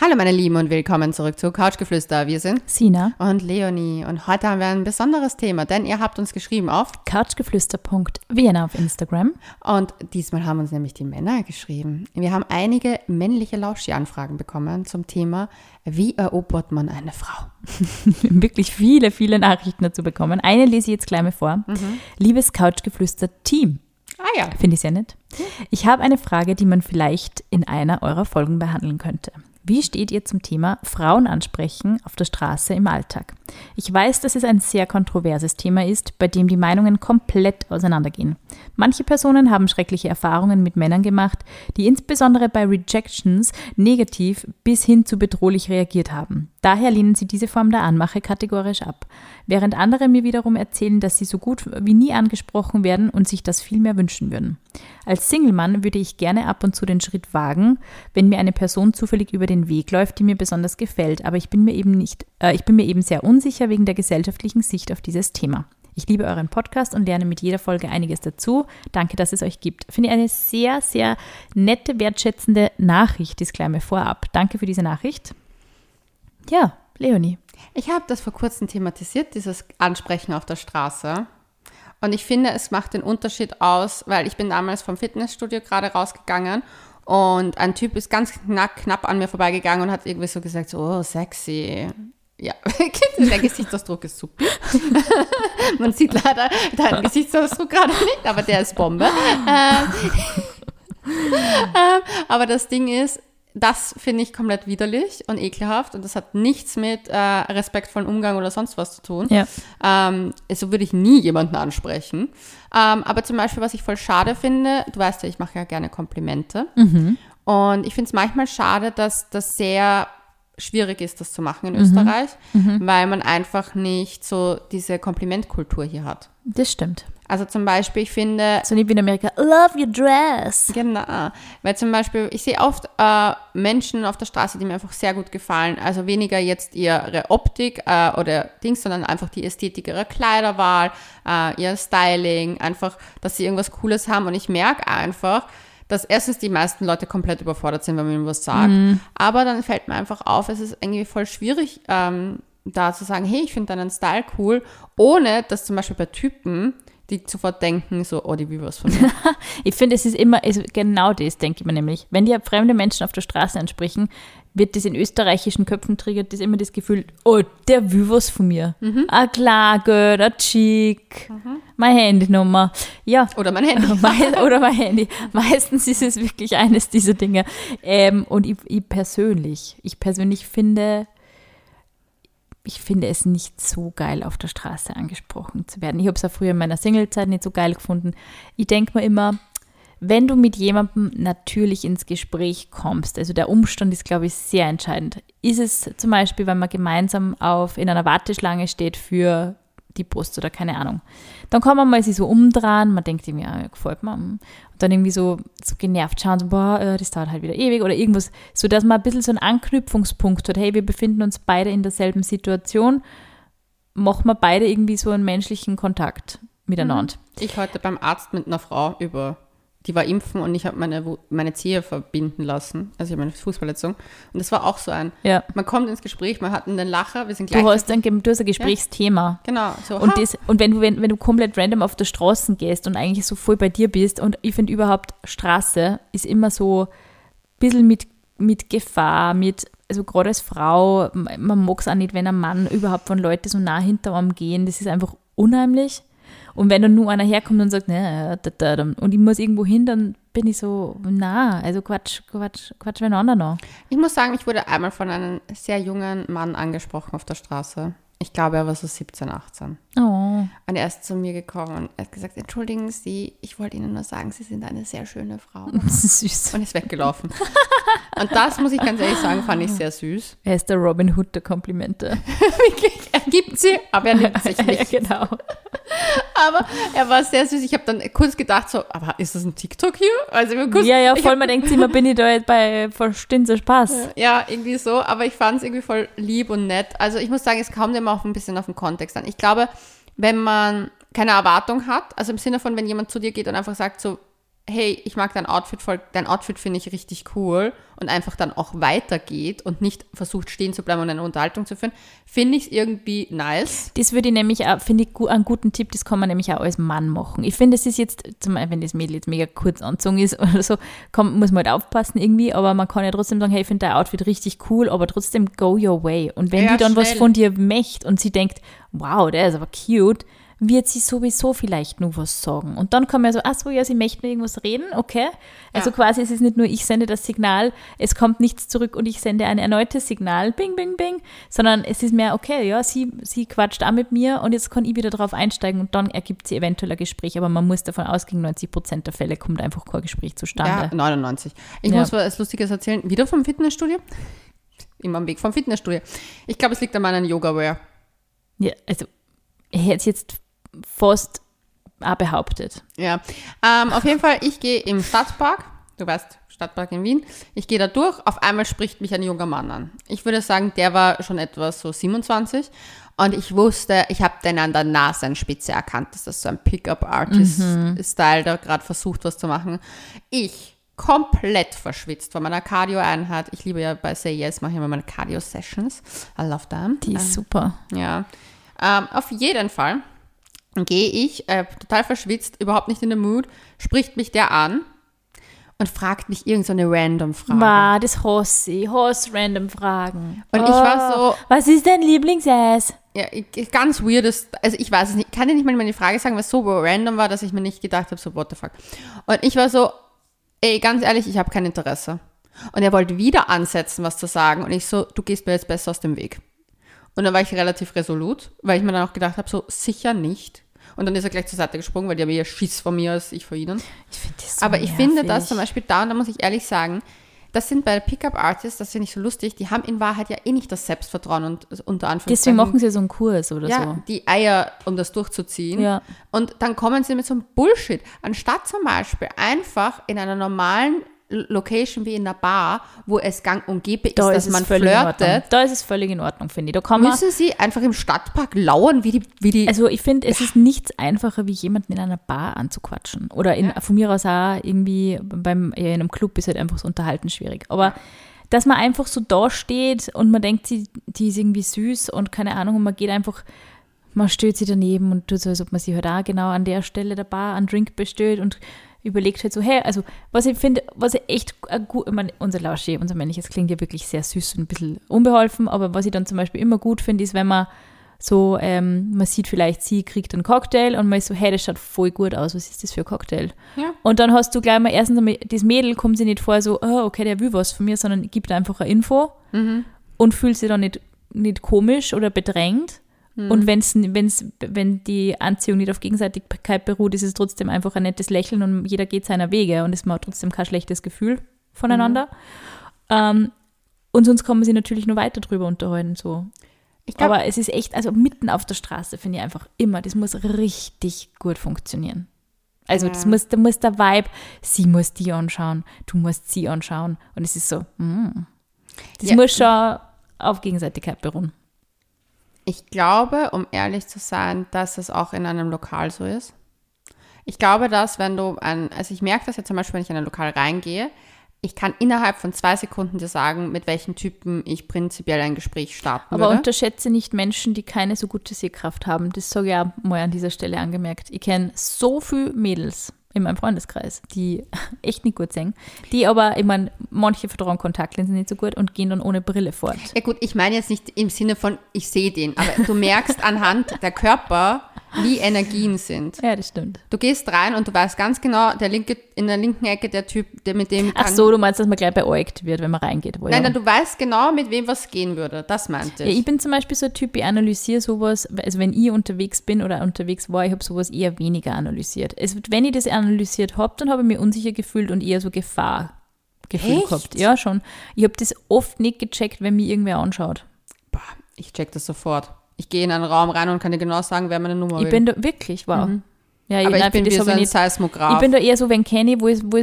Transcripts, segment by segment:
Hallo meine Lieben und willkommen zurück zu Couchgeflüster. Wir sind Sina und Leonie und heute haben wir ein besonderes Thema, denn ihr habt uns geschrieben auf couchgeflüster.vienna auf Instagram. Und diesmal haben uns nämlich die Männer geschrieben. Wir haben einige männliche Lauschi-Anfragen bekommen zum Thema, wie erobert man eine Frau? Wirklich viele, viele Nachrichten dazu bekommen. Eine lese ich jetzt gleich mal vor. Liebes Couchgeflüster-Team. Ah ja. Finde ich sehr nett. Ich habe eine Frage, die man vielleicht in einer eurer Folgen behandeln könnte. Wie steht ihr zum Thema Frauen ansprechen auf der Straße im Alltag? Ich weiß, dass es ein sehr kontroverses Thema ist, bei dem die Meinungen komplett auseinandergehen. Manche Personen haben schreckliche Erfahrungen mit Männern gemacht, die insbesondere bei Rejections negativ bis hin zu bedrohlich reagiert haben. Daher lehnen sie diese Form der Anmache kategorisch ab, während andere mir wiederum erzählen, dass sie so gut wie nie angesprochen werden und sich das viel mehr wünschen würden. Als Single-Mann würde ich gerne ab und zu den Schritt wagen, wenn mir eine Person zufällig über den Weg läuft, die mir besonders gefällt, aber ich bin mir eben sehr unsicher wegen der gesellschaftlichen Sicht auf dieses Thema. Ich liebe euren Podcast und lerne mit jeder Folge einiges dazu. Danke, dass es euch gibt. Finde ich eine sehr, sehr nette, wertschätzende Nachricht, Disclaimer vorab. Danke für diese Nachricht. Ja, Leonie. Ich habe das vor kurzem thematisiert, dieses Ansprechen auf der Straße. Und ich finde, es macht den Unterschied aus, weil ich bin damals vom Fitnessstudio gerade rausgegangen und ein Typ ist ganz knapp an mir vorbeigegangen und hat irgendwie so gesagt, so, oh, sexy. Ja, der Gesichtsausdruck ist super. Man sieht leider deinen Gesichtsausdruck gerade nicht, aber der ist Bombe. Aber das Ding ist, das finde ich komplett widerlich und ekelhaft und das hat nichts mit respektvollen Umgang oder sonst was zu tun. Ja. So würde ich nie jemanden ansprechen. Aber zum Beispiel, was ich voll schade finde, du weißt ja, ich mache ja gerne Komplimente. Und ich finde es manchmal schade, dass das sehr schwierig ist, das zu machen in Österreich, weil man einfach nicht so diese Komplimentkultur hier hat. Das stimmt. Also zum Beispiel, ich finde... So nicht wie in Amerika, love your dress. Genau, weil zum Beispiel, ich sehe oft Menschen auf der Straße, die mir einfach sehr gut gefallen. Also weniger jetzt ihre Optik oder Dings, sondern einfach die Ästhetik ihrer Kleiderwahl, ihr Styling, einfach, dass sie irgendwas Cooles haben. Und ich merke einfach, dass erstens die meisten Leute komplett überfordert sind, wenn man ihnen was sagt. Aber dann fällt mir einfach auf, es ist irgendwie voll schwierig, da zu sagen, hey, ich finde deinen Style cool, ohne dass zum Beispiel bei Typen die sofort denken, so, oh, die will was von mir. Ich finde, es ist immer, also genau das, denke ich mir nämlich. Wenn die fremde Menschen auf der Straße ansprechen, wird das in österreichischen Köpfen triggert, das immer das Gefühl, oh, der will was von mir. Ah, klar, gut, ah, chic, meine Handynummer. Ja. Oder mein Handy. Oder mein Handy. Meistens ist es wirklich eines dieser Dinge. Und ich persönlich finde es nicht so geil, auf der Straße angesprochen zu werden. Ich habe es auch früher in meiner Singlezeit nicht so geil gefunden. Ich denke mir immer, wenn du mit jemandem natürlich ins Gespräch kommst, also der Umstand ist, glaube ich, sehr entscheidend. Ist es zum Beispiel, wenn man gemeinsam in einer Warteschlange steht für die Post oder keine Ahnung. Dann kann man mal sich so umdrehen, man denkt irgendwie, ja, gefällt mir. Und dann irgendwie so genervt schauen, so, boah, das dauert halt wieder ewig oder irgendwas, so dass man ein bisschen so einen Anknüpfungspunkt hat. Hey, wir befinden uns beide in derselben Situation, machen wir beide irgendwie so einen menschlichen Kontakt miteinander. Ich heute beim Arzt mit einer Frau die war impfen und ich habe meine Zehe verbinden lassen, also ich habe eine Fußverletzung und das war auch so man kommt ins Gespräch, man hat einen Lacher, wir sind gleich. Du hast ein Gesprächsthema. Ja, genau. So, und wenn du komplett random auf der Straße gehst und eigentlich so voll bei dir bist und ich finde überhaupt, Straße ist immer so ein bisschen mit Gefahr, also gerade als Frau, man mag es auch nicht, wenn ein Mann überhaupt von Leuten so nah hinter einem gehen, das ist einfach unheimlich. Und wenn dann nur einer herkommt und sagt, und ich muss irgendwo hin, dann bin ich so, also Quatsch, wenn einer noch. Ich muss sagen, ich wurde einmal von einem sehr jungen Mann angesprochen auf der Straße. Ich glaube, er war so 17, 18. Oh. Und er ist zu mir gekommen und er hat gesagt, entschuldigen Sie, ich wollte Ihnen nur sagen, Sie sind eine sehr schöne Frau. Das ist süß. Und ist weggelaufen. Und das, muss ich ganz ehrlich sagen, fand ich sehr süß. Er ist der Robin Hood der Komplimente. Wirklich, er gibt sie, aber er nimmt sich nicht. Ja, genau. Aber er war sehr süß. Ich habe dann kurz gedacht, so, aber ist das ein TikTok hier? Also man denkt sich immer, bin ich da jetzt bei Verstehen Sie Spaß? Ja, irgendwie so, aber ich fand es irgendwie voll lieb und nett. Also ich muss sagen, es kommt immer auch ein bisschen auf den Kontext an. Ich glaube, wenn man keine Erwartung hat, also im Sinne von, wenn jemand zu dir geht und einfach sagt so, hey, ich mag dein Outfit voll, dein Outfit finde ich richtig cool und einfach dann auch weitergeht und nicht versucht stehen zu bleiben und eine Unterhaltung zu führen, finde ich es irgendwie nice. Das würde ich nämlich auch, finde ich einen guten Tipp, das kann man nämlich auch als Mann machen. Ich finde, es ist jetzt, zum Beispiel, wenn das Mädel jetzt mega kurz angezogen ist oder so, muss man halt aufpassen irgendwie, aber man kann ja trotzdem sagen, hey, ich finde dein Outfit richtig cool, aber trotzdem go your way. Und wenn die dann was von dir möchte und sie denkt, wow, der ist aber cute, wird sie sowieso vielleicht nur was sagen. Und dann kann man so, ach so, ja, sie möchten irgendwas reden, okay. Also quasi, es ist nicht nur, ich sende das Signal, es kommt nichts zurück und ich sende ein erneutes Signal, bing, bing, bing, sondern es ist mehr, okay, ja, sie quatscht auch mit mir und jetzt kann ich wieder drauf einsteigen und dann ergibt sie eventuell ein Gespräch, aber man muss davon ausgehen, 90% der Fälle kommt einfach kein Gespräch zustande. Ja, 99. Ich muss was Lustiges erzählen, wieder vom Fitnessstudio. Immer am Weg vom Fitnessstudio. Ich glaube, es liegt an meinem Yoga-Wear. Ja, also ich hätte es jetzt fast auch behauptet. Ja, auf jeden Fall, ich gehe im Stadtpark, du weißt, Stadtpark in Wien, ich gehe da durch, auf einmal spricht mich ein junger Mann an. Ich würde sagen, der war schon etwas so 27 und ich wusste, ich habe den an der Nasenspitze erkannt, dass das so ein Pickup-Artist-Style, der gerade versucht, was zu machen. Ich komplett verschwitzt von meiner Cardio-Einheit. Ich liebe ja bei Say Yes, mache ich immer meine Cardio-Sessions. I love them. Die ist super. Ja, auf jeden Fall gehe ich total verschwitzt, überhaupt nicht in der Mood, spricht mich der an und fragt mich irgend so eine random Frage. Wow, das hasse ich. Hasse random Fragen. Und ich war so... Was ist dein Lieblingseis? Ja, ganz weirdes, also ich weiß es nicht, kann dir nicht mal die Frage sagen, weil es so random war, dass ich mir nicht gedacht habe, so what the fuck. Und ich war so, ey, ganz ehrlich, ich habe kein Interesse. Und er wollte wieder ansetzen, was zu sagen und ich so, du gehst mir jetzt besser aus dem Weg. Und dann war ich relativ resolut, weil ich mir dann auch gedacht habe, so sicher nicht. Und dann ist er gleich zur Seite gesprungen, weil die haben eher Schiss vor mir als ich vor ihnen. Ich finde das so Aber ich nervig. finde das zum Beispiel da, und da muss ich ehrlich sagen, das sind bei Pickup-Artists, das finde ich so lustig, die haben in Wahrheit ja eh nicht das Selbstvertrauen und unter Anführungszeichen. Deswegen machen sie so einen Kurs oder ja, so. die Eier, um das durchzuziehen. Ja. Und dann kommen sie mit so einem Bullshit. Anstatt zum Beispiel einfach in einer normalen Location wie in einer Bar, wo es gang und gäbe ist, dass man flirtet. Da ist es völlig in Ordnung, finde ich. Da kann man, müssen sie einfach im Stadtpark lauern, wie die also ich finde, es ist nichts einfacher, wie jemanden in einer Bar anzuquatschen. Oder von mir aus auch irgendwie in einem Club ist halt einfach so Unterhalten schwierig. Aber dass man einfach so da steht und man denkt, die ist irgendwie süß und keine Ahnung, und man geht einfach, man stellt sie daneben und tut so, als ob man sie halt auch genau an der Stelle der Bar einen Drink bestellt und überlegt halt so, hey, also was ich finde, was ich echt gut, ich meine, unser Lauschi, unser männliches klingt ja wirklich sehr süß und ein bisschen unbeholfen, aber was ich dann zum Beispiel immer gut finde, ist, wenn man so, man sieht vielleicht, sie kriegt einen Cocktail und man ist so, hey, das schaut voll gut aus, was ist das für ein Cocktail? Ja. Und dann hast du gleich mal erstens einmal, das Mädel kommt sich nicht vor so, oh, okay, der will was von mir, sondern gibt einfach eine Info und fühlt sich dann nicht komisch oder bedrängt. Und wenn die Anziehung nicht auf Gegenseitigkeit beruht, ist es trotzdem einfach ein nettes Lächeln und jeder geht seiner Wege und es hat trotzdem kein schlechtes Gefühl voneinander. Und sonst kann man sich natürlich nur weiter drüber unterhalten. So. Aber es ist echt, also mitten auf der Straße finde ich einfach immer, das muss richtig gut funktionieren. Also da muss der Vibe, sie muss die anschauen, du musst sie anschauen. Und es ist so, das muss schon auf Gegenseitigkeit beruhen. Ich glaube, um ehrlich zu sein, dass es auch in einem Lokal so ist. Ich glaube, dass wenn du also ich merke das ja zum Beispiel, wenn ich in ein Lokal reingehe, ich kann innerhalb von 2 Sekunden dir sagen, mit welchen Typen ich prinzipiell ein Gespräch starten würde. Aber unterschätze nicht Menschen, die keine so gute Sehkraft haben. Das sage ich auch mal an dieser Stelle angemerkt. Ich kenne so viele Mädels in meinem Freundeskreis, die echt nicht gut sehen, die aber, ich meine, manche vertrauen Kontaktlinsen nicht so gut und gehen dann ohne Brille fort. Ja gut, ich meine jetzt nicht im Sinne von, ich sehe den, aber du merkst anhand der Körper, wie Energien sind. Ja, das stimmt. Du gehst rein und du weißt ganz genau, in der linken Ecke der Typ, der mit dem... Ach so, du meinst, dass man gleich beäugt wird, wenn man reingeht. Nein, du weißt genau, mit wem was gehen würde. Das meinte ich. Ja, ich bin zum Beispiel so ein Typ, ich analysiere sowas, also wenn ich unterwegs bin oder unterwegs war, ich habe sowas eher weniger analysiert. Wenn ich das analysiert habe, dann habe ich mich unsicher gefühlt und eher so Gefahrgefühl gehabt. Ja, schon. Ich habe das oft nicht gecheckt, wenn mich irgendwer anschaut. Boah, ich check das sofort. Ich gehe in einen Raum rein und kann dir genau sagen, wer meine Nummer will. Ich bin da wirklich, wow. Ja, aber ich bin wie so ein Seismograph. Ich bin da eher so, wenn kenne ich, wo ist mein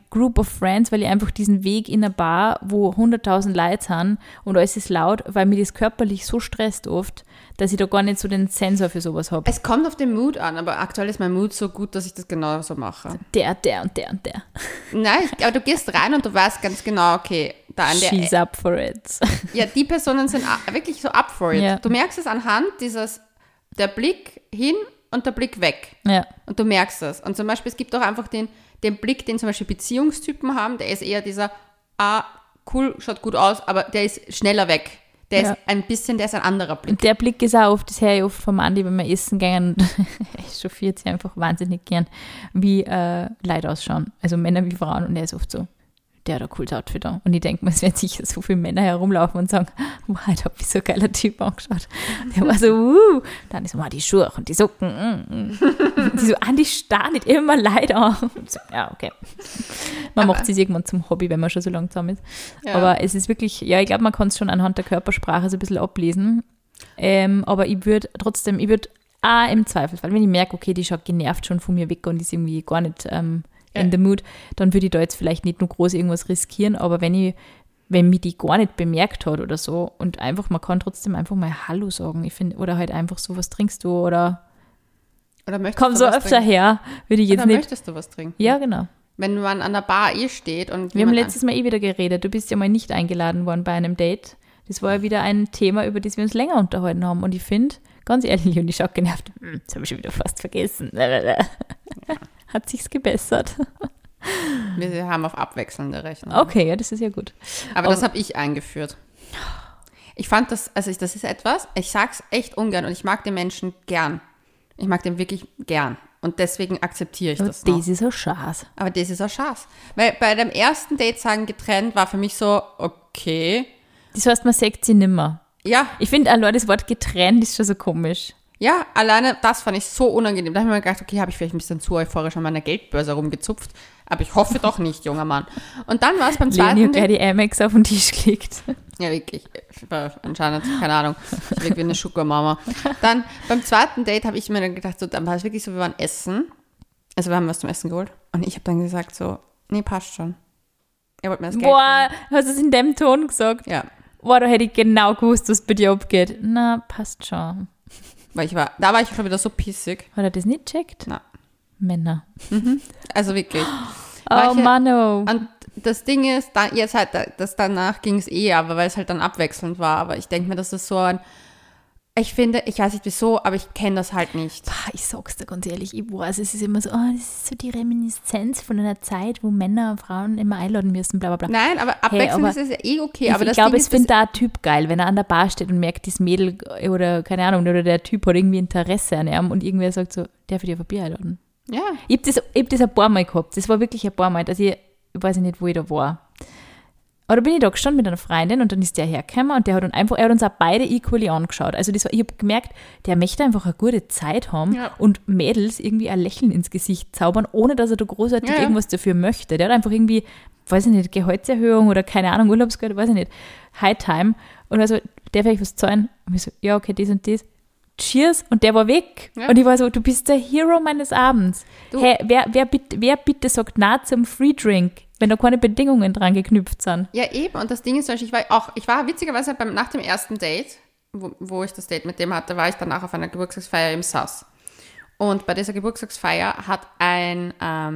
Group of Friends, weil ich einfach diesen Weg in einer Bar, wo 100.000 Leute sind und alles ist laut, weil mir das körperlich so stresst oft, dass ich da gar nicht so den Sensor für sowas habe. Es kommt auf den Mood an, aber aktuell ist mein Mood so gut, dass ich das genau so mache. Der und der. Nein, aber du gehst rein und du weißt ganz genau, okay, da an der... She's up for it. Ja, die Personen sind wirklich so up for it. Ja. Du merkst es anhand der Blick hin und der Blick weg. Ja. Und du merkst es. Und zum Beispiel, es gibt auch einfach den Blick, den zum Beispiel Beziehungstypen haben, der ist eher dieser, cool, schaut gut aus, aber der ist schneller weg. Der ist der ist ein anderer Blick. Und der Blick ist auch oft, das höre ich oft vom Andi, wenn wir essen gehen, ich chauffiert sie einfach wahnsinnig gern, wie Leute ausschauen. Also Männer wie Frauen. Und er ist oft so, der hat ein cooles Outfit an. Und ich denke mir, es werden sicher so viele Männer herumlaufen und sagen, wow, da habe ich so ein geiler Typ angeschaut. Der war so, Dann ist so, die Schuhe und die Socken. Die so, Andi, starr nicht immer Leute an. So, ja, okay. Man macht es irgendwann zum Hobby, wenn man schon so lange zusammen ist. Ja. Aber es ist wirklich, ja, ich glaube, man kann es schon anhand der Körpersprache so ein bisschen ablesen. Aber ich würde im Zweifelsfall, wenn ich merke, okay, die schaut genervt schon von mir weg und ist irgendwie gar nicht in the mood, dann würde ich da jetzt vielleicht nicht nur groß irgendwas riskieren, aber wenn mich die gar nicht bemerkt hat oder so und einfach, man kann trotzdem einfach mal Hallo sagen, ich finde, oder halt einfach so, was trinkst du oder komm so öfter her, würde ich jetzt nicht. Oder möchtest du was trinken? Ja, genau. Wenn man an der Bar steht und... Wir haben letztes Mal wieder geredet, du bist ja mal nicht eingeladen worden bei einem Date. Das war ja wieder ein Thema, über das wir uns länger unterhalten haben und ich finde, ganz ehrlich, und ich schaue genervt, das habe ich schon wieder fast vergessen. Hat sich's gebessert. Wir haben auf abwechselnde Rechnung. Okay, ja, das ist ja gut. Aber das habe ich eingeführt. Ich fand das, das ist etwas, ich sag's echt ungern und ich mag den Menschen gern. Ich mag den wirklich gern. Und deswegen akzeptiere ich das noch. Das ist ein Schatz. Aber das ist ein Schatz. Weil bei dem ersten Date sagen getrennt war für mich so, okay. Das heißt, man sagt sie nimmer. Ja. Ich finde allein das Wort getrennt ist schon so komisch. Ja, alleine das fand ich so unangenehm. Da habe ich mir gedacht, okay, habe ich vielleicht ein bisschen zu euphorisch an meiner Geldbörse rumgezupft. Aber ich hoffe doch nicht, junger Mann. Und dann war es beim zweiten Date. Leonie hat die Amex auf den Tisch gelegt. Ja, wirklich. Anscheinend, keine Ahnung. Ich wirke wie eine Sugar-Mama. Dann beim zweiten Date habe ich mir dann gedacht, so, dann war es wirklich so, wir waren essen. Also wir haben was zum Essen geholt. Und ich habe dann gesagt so, nee, passt schon. Er wollte mir das Geld Boah, hast du es in dem Ton gesagt? Ja. Boah, da hätte ich genau gewusst, was bei dir abgeht. Na, passt schon. Weil da war ich schon wieder so pissig. Hat er das nicht gecheckt? Nein. Männer. Mhm. Also wirklich. Oh Mann, oh. Und das Ding ist, danach ging es aber weil es halt dann abwechselnd war. Aber ich denke mir, das ist so ich finde, ich weiß nicht wieso, aber ich kenne das halt nicht. Ich sag's dir ganz ehrlich, ich weiß, es ist immer so, das ist so die Reminiszenz von einer Zeit, wo Männer und Frauen immer einladen müssen, bla bla bla. Nein, aber abwechselnd ist ja okay. Aber ich glaube, es findet da ein Typ geil, wenn er an der Bar steht und merkt, das Mädel oder keine Ahnung, oder der Typ hat irgendwie Interesse an ihm und irgendwer sagt so, darf ich dir auf ein Bier einladen? Ja. Ich hab das ein paar Mal gehabt, das war wirklich ein paar Mal, also ich weiß nicht, wo ich da war. Aber da bin ich da gestanden mit einer Freundin und dann ist der hergekommen und er hat uns auch beide equally angeschaut. Also ich habe gemerkt, der möchte einfach eine gute Zeit haben und Mädels irgendwie ein Lächeln ins Gesicht zaubern, ohne dass er da großartig irgendwas dafür möchte. Der hat einfach irgendwie, weiß ich nicht, Gehaltserhöhung oder keine Ahnung, Urlaubsgeld, weiß ich nicht, High Time. Und also, darf ich was zahlen? Und ich so, ja, okay, das und das. Cheers. Und der war weg. Ja. Und ich war so, du bist der Hero meines Abends. Hey, wer bitte sagt na zum Free Drink? Wenn da keine Bedingungen dran geknüpft sind. Ja, eben. Und das Ding ist zum Beispiel, ich war witzigerweise nach dem ersten Date, wo ich das Date mit dem hatte, war ich danach auf einer Geburtstagsfeier im SAS. Und bei dieser Geburtstagsfeier hat ein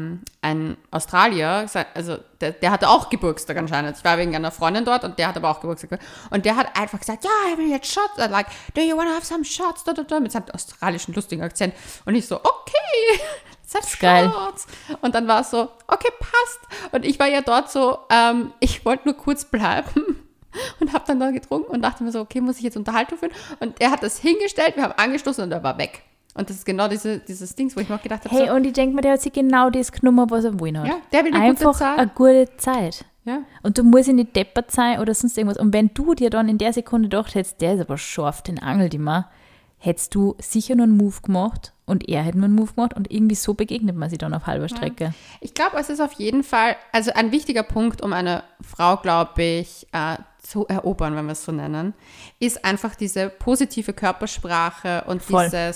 Australier, also der hatte auch Geburtstag anscheinend. Ich war wegen einer Freundin dort und der hat aber auch Geburtstag. Und der hat einfach gesagt, ja, ich will jetzt Shots. Like, do you want to have some shots? Mit seinem australischen lustigen Akzent. Und ich so, okay. Das ist geil. Und dann war es so, okay, passt. Und ich war ja dort so, ich wollte nur kurz bleiben und habe dann da getrunken und dachte mir so, okay, muss ich jetzt Unterhaltung führen? Und er hat das hingestellt, wir haben angestoßen und er war weg. Und das ist genau dieses Ding, wo ich mir auch gedacht habe, hey, so, und ich denke mir, der hat sich genau das genommen, was er wollen hat. Ja, der will einfach eine gute Zeit. Ja. Und du musst nicht deppert sein oder sonst irgendwas. Und wenn du dir dann in der Sekunde gedacht hättest, der ist aber scharf, den angelt immer, hättest du sicher noch einen Move gemacht und er hätte noch einen Move gemacht und irgendwie so begegnet man sich dann auf halber Strecke. Ja. Ich glaube, es ist auf jeden Fall, also ein wichtiger Punkt, um eine Frau, glaube ich, zu erobern, wenn wir es so nennen, ist einfach diese positive Körpersprache und voll. dieses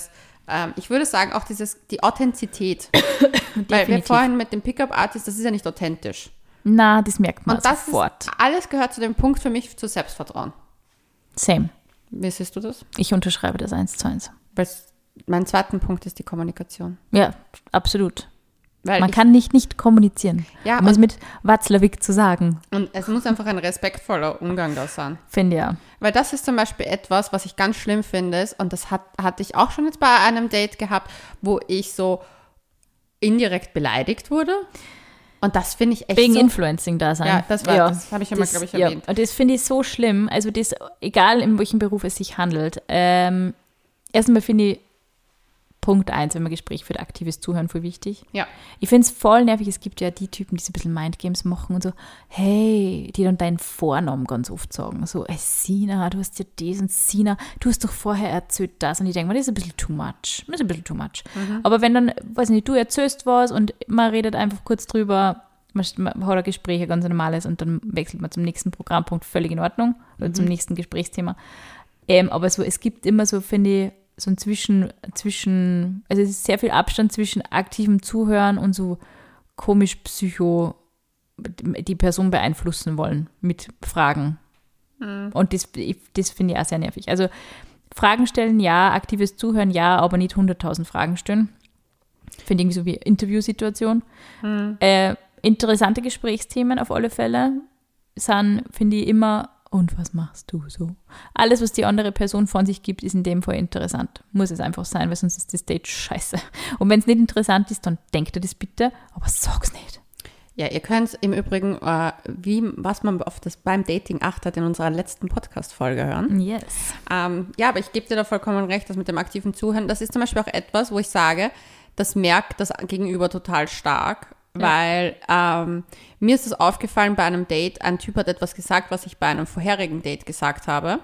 ich würde sagen, auch die Authentizität. Weil wir vorhin mit dem Pickup-Artist, das ist ja nicht authentisch. Na, das merkt man Und das sofort. Alles gehört zu dem Punkt für mich zu Selbstvertrauen. Same. Wie siehst du das? Ich unterschreibe das 1:1. Weil mein zweiter Punkt ist die Kommunikation. Ja, absolut. Weil man kann nicht kommunizieren. Ja, um es mit Watzlawick zu sagen. Und es muss einfach ein respektvoller Umgang da sein. Finde ja. Weil das ist zum Beispiel etwas, was ich ganz schlimm finde. Und das hatte ich auch schon jetzt bei einem Date gehabt, wo ich so indirekt beleidigt wurde. Und das finde ich echt wegen so, Influencing da sein. Ja, das habe ich immer, glaube ich, erwähnt. Ja. Und das finde ich so schlimm. Also das, egal in welchem Beruf es sich handelt. Erstmal finde ich Punkt 1, wenn man Gespräch führt, aktives Zuhören, voll wichtig. Ja. Ich finde es voll nervig, es gibt ja die Typen, die so ein bisschen Mindgames machen und so, hey, die dann deinen Vornamen ganz oft sagen. So, hey, Sina, du hast ja das und Sina, du hast doch vorher erzählt das. Und ich denke mir, das ist ein bisschen too much. Aber wenn dann, weiß nicht, du erzählst was und man redet einfach kurz drüber, man hat ein Gespräch, ein ganz normales, und dann wechselt man zum nächsten Programmpunkt, völlig in Ordnung, oder zum nächsten Gesprächsthema. Aber so, es gibt immer so, finde ich, so ein also es ist sehr viel Abstand zwischen aktivem Zuhören und so komisch psycho die Person beeinflussen wollen mit Fragen. Und das finde ich auch sehr nervig. Also Fragen stellen, ja, aktives Zuhören, ja, aber nicht 100.000 Fragen stellen. Finde ich irgendwie so wie Interviewsituation. Interessante Gesprächsthemen auf alle Fälle sind, finde ich, immer: Und was machst du so? Alles, was die andere Person von sich gibt, ist in dem Fall interessant. Muss es einfach sein, weil sonst ist das Date scheiße. Und wenn es nicht interessant ist, dann denkt ihr das bitte, aber sag's nicht. Ja, ihr könnt im Übrigen, was man auf das beim Dating achtet, in unserer letzten Podcast-Folge hören. Yes. Ja, aber ich gebe dir da vollkommen recht, das mit dem aktiven Zuhören, das ist zum Beispiel auch etwas, wo ich sage, das merkt das Gegenüber total stark. Weil mir ist es aufgefallen bei einem Date, ein Typ hat etwas gesagt, was ich bei einem vorherigen Date gesagt habe.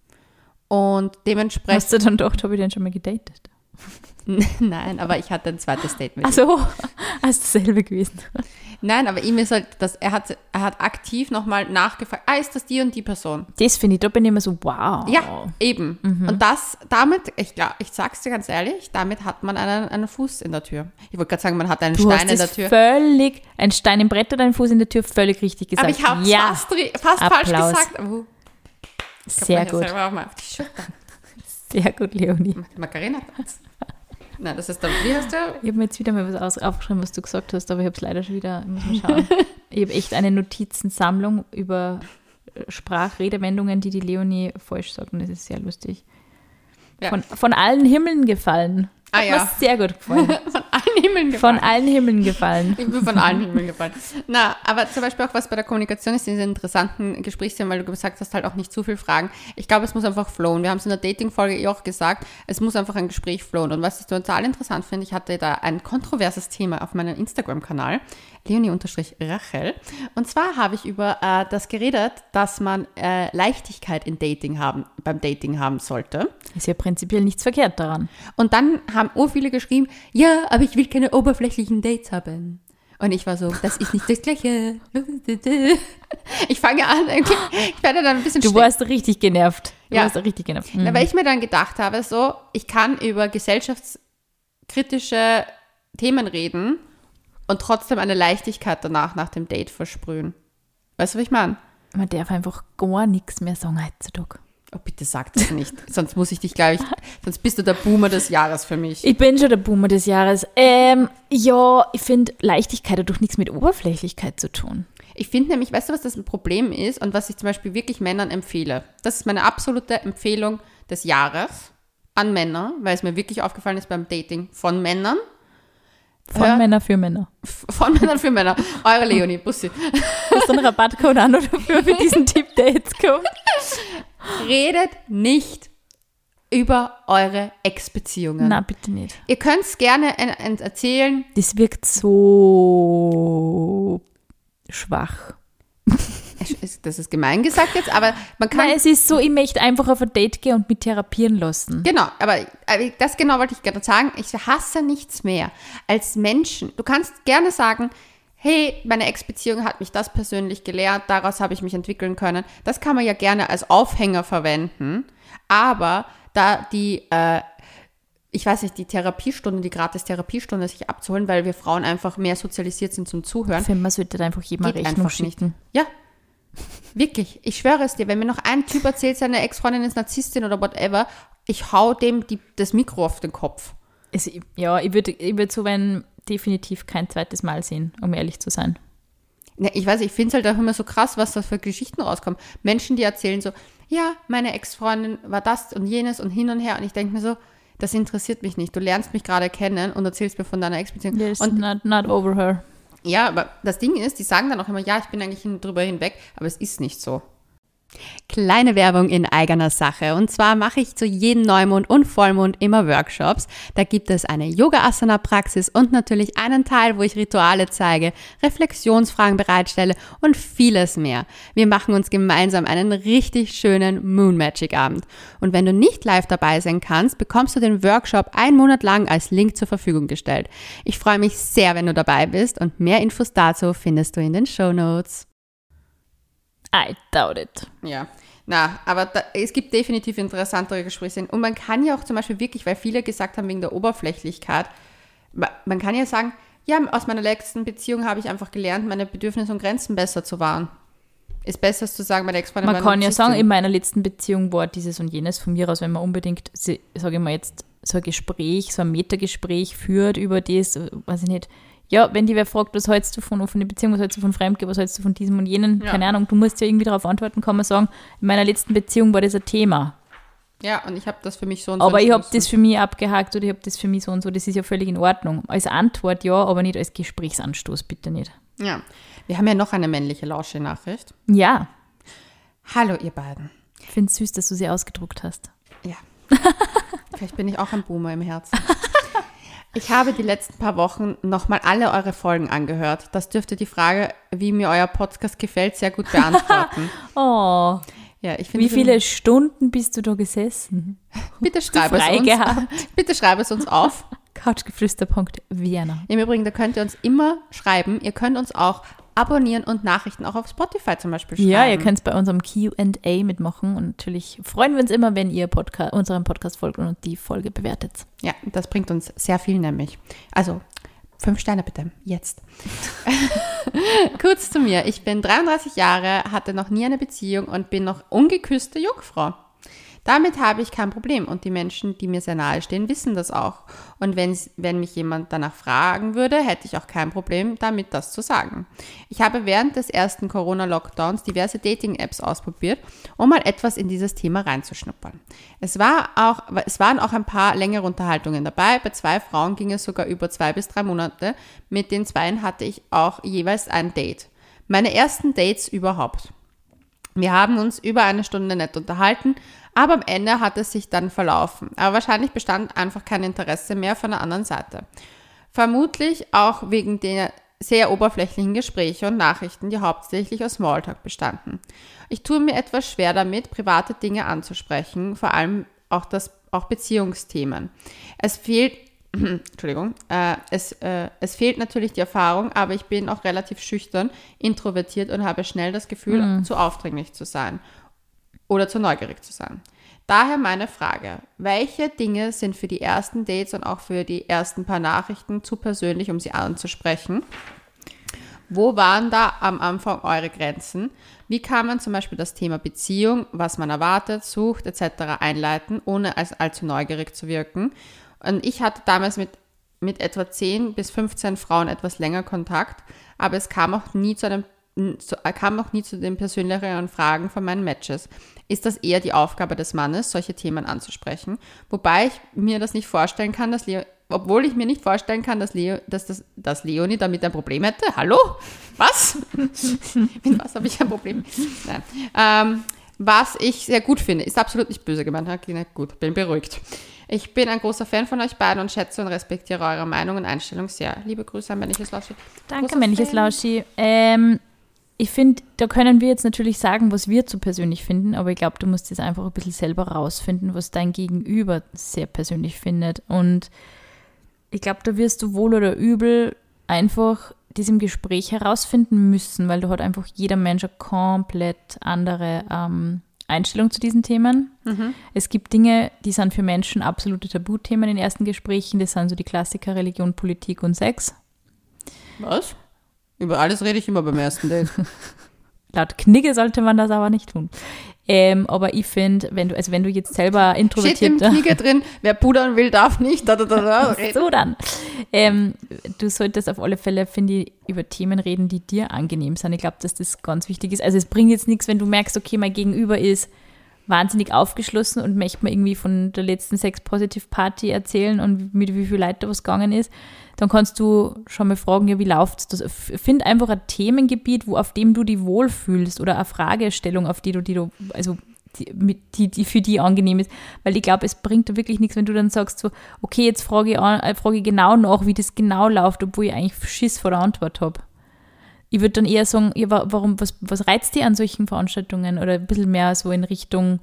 Und dementsprechend... Hast du dann gedacht, habe ich den schon mal gedatet? Nein, aber ich hatte ein zweites Date mit ihm. Ach so, hast du dasselbe gewesen? Nein, aber ihm ist halt, er hat aktiv nochmal nachgefragt, ist das die und die Person? Das finde ich, da bin ich immer so, wow. Ja, eben. Und damit, ich sag's dir ganz ehrlich, damit hat man einen Fuß in der Tür. Ich wollte gerade sagen, man hat einen Stein in der Tür. Ein Stein im Brett oder ein Fuß in der Tür, völlig richtig gesagt. Aber ich habe es fast falsch gesagt. Sehr gut. Selber auch mal auf die Schulter. Sehr gut, Leonie. Macarena-Tanz. Nein, das ist dann, wie heißt der? Ich habe mir jetzt wieder mal was aufgeschrieben, was du gesagt hast, aber ich habe es leider schon wieder, muss mal schauen. Ich habe echt eine Notizensammlung über Sprachredewendungen, die Leonie falsch sagt, und das ist sehr lustig. Ja. Von allen Himmeln gefallen. Hat mir sehr gut gefallen. Von allen Himmeln gefallen. Von allen Himmeln gefallen. Ich bin von allen Himmeln gefallen. Na, aber zum Beispiel auch was bei der Kommunikation ist, diese interessanten Gesprächsthemen, weil du gesagt hast, halt auch nicht zu viel Fragen. Ich glaube, es muss einfach flowen. Wir haben es in der Dating-Folge auch gesagt, es muss einfach ein Gespräch flowen. Und was ich total interessant finde, ich hatte da ein kontroverses Thema auf meinem Instagram-Kanal, Leonie_Rachel. Und zwar habe ich über das geredet, dass man Leichtigkeit beim Dating haben sollte. Ist ja prinzipiell nichts verkehrt daran. Und dann haben viele geschrieben, ja, aber ich will keine oberflächlichen Dates haben. Und ich war so, das ist nicht das Gleiche. Ich fange an, ich werde dann ein bisschen Du warst richtig genervt. Ja. Mhm. Weil ich mir dann gedacht habe, so, ich kann über gesellschaftskritische Themen reden und trotzdem eine Leichtigkeit danach nach dem Date versprühen. Weißt du, was ich meine? Man darf einfach gar nichts mehr sagen heutzutage. Oh, bitte sag das nicht. Sonst muss ich dich gleich, sonst bist du der Boomer des Jahres für mich. Ich bin schon der Boomer des Jahres. Ja, ich finde, Leichtigkeit hat doch nichts mit Oberflächlichkeit zu tun. Ich finde nämlich, weißt du, was das ein Problem ist und was ich zum Beispiel wirklich Männern empfehle? Das ist meine absolute Empfehlung des Jahres an Männer, weil es mir wirklich aufgefallen ist beim Dating von Männern. Von Männer für Männer. Von Männern für Männer. Eure Leonie, Bussi. Hast du einen Rabattcode an oder für diesen Tipp, der jetzt kommt? Redet nicht über eure Ex-Beziehungen. Na, bitte nicht. Ihr könnt es gerne erzählen. Das wirkt so schwach. Das ist gemein gesagt jetzt, aber man kann... Nein, es ist so, ich möchte einfach auf ein Date gehen und mich therapieren lassen. Genau, aber das genau wollte ich gerade sagen. Ich hasse nichts mehr als Menschen. Du kannst gerne sagen, hey, meine Ex-Beziehung hat mich das persönlich gelehrt, daraus habe ich mich entwickeln können. Das kann man ja gerne als Aufhänger verwenden, aber da die ich weiß nicht, die Gratis-Therapiestunde sich abzuholen, weil wir Frauen einfach mehr sozialisiert sind zum Zuhören. Ich finde, man sollte da einfach jedem eine Rechnung schicken. Ja, wirklich. Ich schwöre es dir, wenn mir noch ein Typ erzählt, seine Ex-Freundin ist Narzisstin oder whatever, ich hau dem das Mikro auf den Kopf. Ich würde so definitiv kein zweites Mal sehen, um ehrlich zu sein. Ja, ich weiß, ich finde es halt auch immer so krass, was da für Geschichten rauskommen. Menschen, die erzählen so, ja, meine Ex-Freundin war das und jenes und hin und her. Und ich denke mir so, das interessiert mich nicht. Du lernst mich gerade kennen und erzählst mir von deiner Ex-Beziehung. Yes, und not over her. Ja, aber das Ding ist, die sagen dann auch immer, ja, ich bin eigentlich drüber hinweg, aber es ist nicht so. Kleine Werbung in eigener Sache. Und zwar mache ich zu jedem Neumond und Vollmond immer Workshops. Da gibt es eine Yoga-Asana-Praxis und natürlich einen Teil, wo ich Rituale zeige, Reflexionsfragen bereitstelle und vieles mehr. Wir machen uns gemeinsam einen richtig schönen Moon Magic Abend. Und wenn du nicht live dabei sein kannst, bekommst du den Workshop 1 Monat lang als Link zur Verfügung gestellt. Ich freue mich sehr, wenn du dabei bist und mehr Infos dazu findest du in den Shownotes. I doubt it. Ja, aber es gibt definitiv interessantere Gespräche. Und man kann ja auch zum Beispiel wirklich, weil viele gesagt haben, wegen der Oberflächlichkeit, man kann ja sagen, ja, aus meiner letzten Beziehung habe ich einfach gelernt, meine Bedürfnisse und Grenzen besser zu wahren. Ist besser zu sagen, meine Ex-Freundin war Man kann ja sagen, in meiner letzten Beziehung war dieses und jenes von mir aus, wenn man unbedingt, sage ich mal jetzt, so ein Gespräch, so ein Metagespräch führt über das, weiß ich nicht. Ja, wenn die wer fragt, was hältst du von offener Beziehung, was hältst du von Fremdgehen, was hältst du von diesem und jenem, keine Ahnung, du musst ja irgendwie darauf antworten, kann man sagen, in meiner letzten Beziehung war das ein Thema. Ja, und ich habe das für mich so und so. Aber ich habe das für mich abgehakt oder ich habe das für mich so und so, das ist ja völlig in Ordnung. Als Antwort ja, aber nicht als Gesprächsanstoß, bitte nicht. Ja, wir haben ja noch eine männliche Lausche-Nachricht. Ja. Hallo ihr beiden. Ich finde es süß, dass du sie ausgedruckt hast. Ja. Vielleicht bin ich auch ein Boomer im Herzen. Ich habe die letzten paar Wochen nochmal alle eure Folgen angehört. Das dürfte die Frage, wie mir euer Podcast gefällt, sehr gut beantworten. Oh, ja, ich finde. Wie viele Stunden bist du da gesessen? Bitte schreib es uns. Bitte schreib es uns auf. Couchgeflüster.vienna. Im Übrigen, da könnt ihr uns immer schreiben. Ihr könnt uns auch abonnieren und Nachrichten auch auf Spotify zum Beispiel schreiben. Ja, ihr könnt es bei unserem Q&A mitmachen und natürlich freuen wir uns immer, wenn ihr unserem Podcast folgt und die Folge bewertet. Ja, das bringt uns sehr viel nämlich. Also 5 Sterne bitte, jetzt. Kurz zu mir, ich bin 33 Jahre, hatte noch nie eine Beziehung und bin noch ungeküsste Jungfrau. Damit habe ich kein Problem und die Menschen, die mir sehr nahe stehen, wissen das auch. Und wenn mich jemand danach fragen würde, hätte ich auch kein Problem damit, das zu sagen. Ich habe während des ersten Corona-Lockdowns diverse Dating-Apps ausprobiert, um mal etwas in dieses Thema reinzuschnuppern. Es waren auch ein paar längere Unterhaltungen dabei. Bei 2 Frauen ging es sogar über 2 bis 3 Monate. Mit den 2 hatte ich auch jeweils ein Date. Meine ersten Dates überhaupt. Wir haben uns über 1 Stunde nett unterhalten, aber am Ende hat es sich dann verlaufen. Aber wahrscheinlich bestand einfach kein Interesse mehr von der anderen Seite. Vermutlich auch wegen der sehr oberflächlichen Gespräche und Nachrichten, die hauptsächlich aus Smalltalk bestanden. Ich tue mir etwas schwer damit, private Dinge anzusprechen, vor allem auch Beziehungsthemen. Es fehlt natürlich die Erfahrung, aber ich bin auch relativ schüchtern, introvertiert und habe schnell das Gefühl, zu aufdringlich zu sein oder zu neugierig zu sein. Daher meine Frage, welche Dinge sind für die ersten Dates und auch für die ersten paar Nachrichten zu persönlich, um sie anzusprechen? Wo waren da am Anfang eure Grenzen? Wie kann man zum Beispiel das Thema Beziehung, was man erwartet, sucht etc. einleiten, ohne als allzu neugierig zu wirken? Und ich hatte damals mit etwa 10 bis 15 Frauen etwas länger Kontakt, aber es kam auch nie zu den persönlicheren Fragen von meinen Matches. Ist das eher die Aufgabe des Mannes, solche Themen anzusprechen? Wobei ich mir das nicht vorstellen kann, dass Leonie damit ein Problem hätte. Hallo? Was? Mit was habe ich ein Problem? Nein. Was ich sehr gut finde, ist absolut nicht böse gemeint. Okay, gut, bin beruhigt. Ich bin ein großer Fan von euch beiden und schätze und respektiere eure Meinung und Einstellung sehr. Liebe Grüße an Männliches Lauschi. Danke, Männliches Lauschi. Ich finde, da können wir jetzt natürlich sagen, was wir zu persönlich finden, aber ich glaube, du musst jetzt einfach ein bisschen selber rausfinden, was dein Gegenüber sehr persönlich findet. Und ich glaube, da wirst du wohl oder übel einfach diesem Gespräch herausfinden müssen, weil da hat einfach jeder Mensch eine komplett andere Einstellung zu diesen Themen. Es gibt Dinge, die sind für Menschen absolute Tabuthemen in ersten Gesprächen. Das sind so die Klassiker Religion, Politik und Sex. Was? Über alles rede ich immer beim ersten Date. Laut Knigge sollte man das aber nicht tun. Aber ich finde, wenn du jetzt selber introvertiert... Steht im Knigge drin, wer pudern will, darf nicht. So dann. Du solltest auf alle Fälle, finde ich, über Themen reden, die dir angenehm sind. Ich glaube, dass das ganz wichtig ist. Also es bringt jetzt nichts, wenn du merkst, okay, mein Gegenüber ist wahnsinnig aufgeschlossen und möchte mir irgendwie von der letzten Sex-Positive-Party erzählen und mit wie viel Leuten da was gegangen ist. Dann kannst du schon mal fragen, ja, wie läuft's das? Find einfach ein Themengebiet, auf dem du dich wohlfühlst oder eine Fragestellung, auf die für die angenehm ist. Weil ich glaube, es bringt da wirklich nichts, wenn du dann sagst so, okay, jetzt frage ich genau nach, wie das genau läuft, obwohl ich eigentlich Schiss vor der Antwort habe. Ich würde dann eher sagen, ja, was reizt dich an solchen Veranstaltungen? Oder ein bisschen mehr so in Richtung